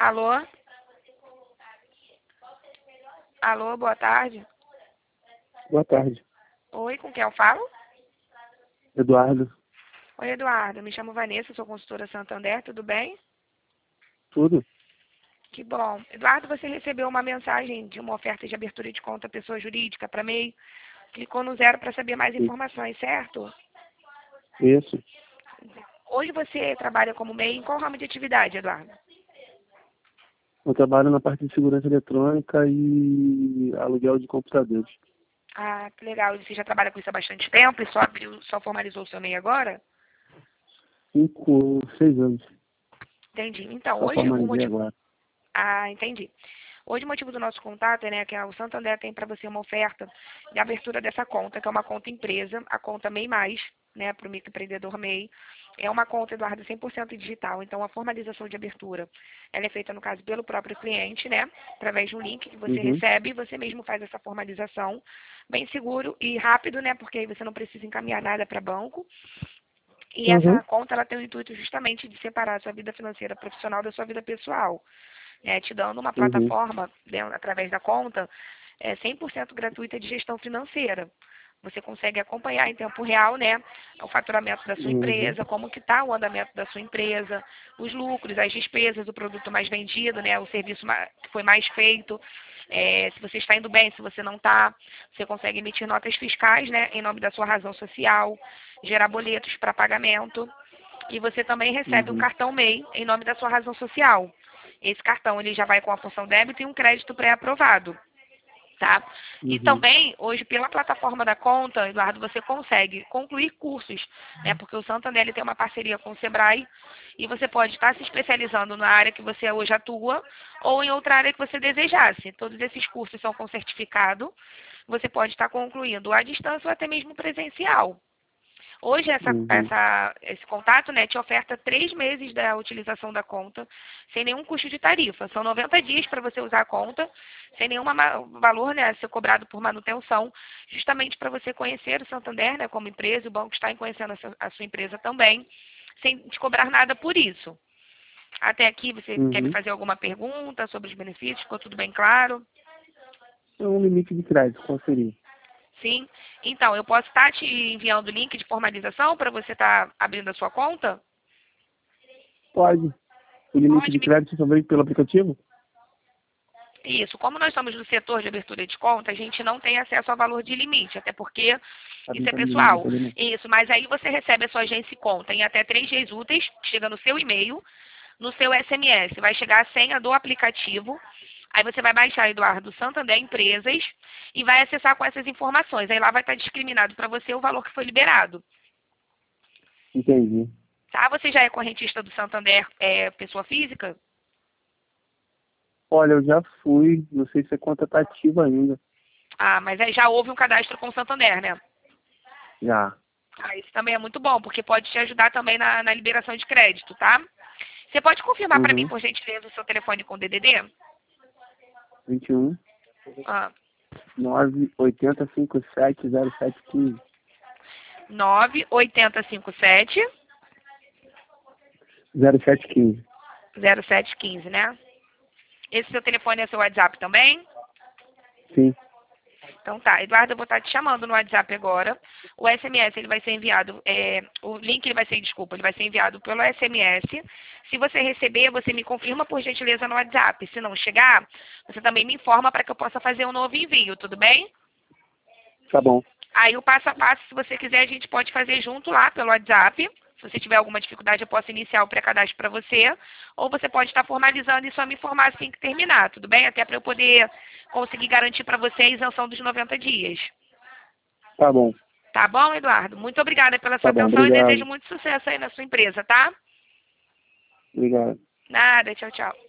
Alô? Alô, boa tarde. Boa tarde, Oi, com quem eu falo? Eduardo. Oi, Eduardo. Me chamo Vanessa, sou consultora Santander, tudo bem? Tudo? Que bom. Eduardo, você recebeu uma mensagem de uma oferta de abertura de conta pessoa jurídica para MEI. Clicou no 0 para saber mais informações, certo? Isso. Hoje você trabalha como MEI em qual ramo de atividade, Eduardo? Eu trabalho na parte de segurança eletrônica e aluguel de computadores. Ah, que legal. Você já trabalha com isso há bastante tempo e só formalizou o seu MEI agora? 6 anos. Entendi. Então, Só hoje o formalizei motivo... agora. Ah, entendi. Hoje o motivo do nosso contato é, né, que o Santander tem para você uma oferta de abertura dessa conta, que é uma conta empresa, a conta MEI+, né, para o microempreendedor MEI. É uma conta, Eduardo, 100% digital. Então, a formalização de abertura, ela é feita, no caso, pelo próprio cliente, né, através de um link que você Uhum. recebe, você mesmo faz essa formalização, bem seguro e rápido, né, porque aí você não precisa encaminhar nada para banco. E essa Uhum. conta, ela tem o intuito justamente de separar a sua vida financeira profissional da sua vida pessoal, né, te dando uma Uhum. plataforma através da conta 100% gratuita de gestão financeira. Você consegue acompanhar em tempo real, né, o faturamento da sua Uhum. empresa, como que está o andamento da sua empresa, os lucros, as despesas, o produto mais vendido, né, o serviço que foi mais feito, se você está indo bem, se você não está. Você consegue emitir notas fiscais, né, em nome da sua razão social, gerar boletos para pagamento. E você também recebe um Uhum. cartão MEI em nome da sua razão social. Esse cartão ele já vai com a função débito e um crédito pré-aprovado, tá? E Uhum. também, hoje, pela plataforma da conta, Eduardo, você consegue concluir cursos, né? Porque o Santander ele tem uma parceria com o Sebrae e você pode estar se especializando na área que você hoje atua ou em outra área que você desejasse. Todos esses cursos são com certificado. Você pode estar concluindo à distância ou até mesmo presencial. Hoje, Uhum. esse contato, né, te oferta 3 meses da utilização da conta, sem nenhum custo de tarifa. São 90 dias para você usar a conta, sem nenhum valor, né, a ser cobrado por manutenção, justamente para você conhecer o Santander, né, como empresa, e o banco está conhecendo a sua empresa também, sem te cobrar nada por isso. Até aqui, você quer me Uhum. fazer alguma pergunta sobre os benefícios? Ficou tudo bem claro? É um limite de crédito, qual seria? Sim. Então, eu posso estar te enviando o link de formalização para você estar abrindo a sua conta? Pode. O limite Pode de me crédito também pelo aplicativo? Isso, como nós somos do setor de abertura de conta, a gente não tem acesso ao valor de limite, até porque A isso é 30 milhões, pessoal. entendeu? Isso, mas aí você recebe a sua agência e conta em até 3 dias úteis, chega no seu e-mail, no seu SMS, vai chegar a senha do aplicativo, aí você vai baixar, Eduardo, Santander Empresas e vai acessar com essas informações. Aí lá vai estar discriminado para você o valor que foi liberado. Entendi. Tá? Você já é correntista do Santander, pessoa física? Olha, eu já fui, não sei se a conta tá ativa ainda. Ah, mas aí já houve um cadastro com o Santander, né? Já. Ah, isso também é muito bom, porque pode te ajudar também na liberação de crédito, tá? Você pode confirmar para mim, Uhum. por gentileza, o seu telefone com DDD? 21 Ah, 980570715. 98057 0715. 0715, né? Esse seu telefone é seu WhatsApp também? Sim. Então tá, Eduardo, eu vou estar te chamando no WhatsApp agora. O SMS ele vai ser enviado, o link ele vai ser, desculpa, ele vai ser enviado pelo SMS. Se você receber, você me confirma por gentileza no WhatsApp. Se não chegar, você também me informa para que eu possa fazer um novo envio, tudo bem? Tá bom. Aí o passo a passo, se você quiser, a gente pode fazer junto lá pelo WhatsApp. Se você tiver alguma dificuldade, eu posso iniciar o pré-cadastro para você. Ou você pode estar formalizando e só me informar assim que terminar, tudo bem? Até para eu poder conseguir garantir para você a isenção dos 90 dias. Tá bom. Tá bom, Eduardo? Muito obrigada pela sua Tá bom. atenção e desejo Obrigado. muito sucesso aí na sua empresa, tá? Obrigado. Nada, tchau, tchau.